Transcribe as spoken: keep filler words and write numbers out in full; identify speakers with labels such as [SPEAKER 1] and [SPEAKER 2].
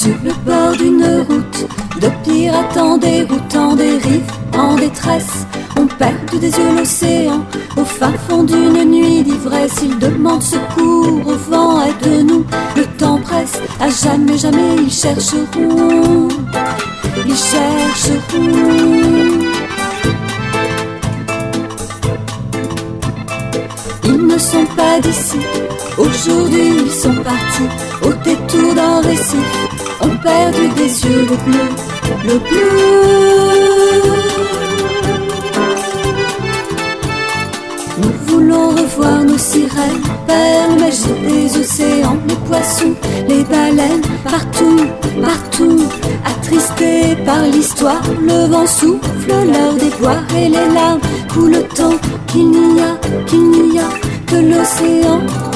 [SPEAKER 1] sur le bord d'une route, de pirates en déroute, en dérive, en détresse. On perd des yeux l'océan, au fin fond d'une nuit d'ivresse. Ils demandent secours au vent, aide-nous, le temps presse. À jamais, jamais ils chercheront, ils chercheront. Ils ne sont pas d'ici, aujourd'hui ils sont partis au détour d'un récif. Ont perdu des yeux le bleu, le bleu. Nous voulons revoir nos sirènes, perles, magie des océans, les poissons, les baleines, partout, partout, attristés par l'histoire. Le vent souffle leur déboire et les larmes coulent tant qu'il n'y a, qu'il n'y a que l'océan.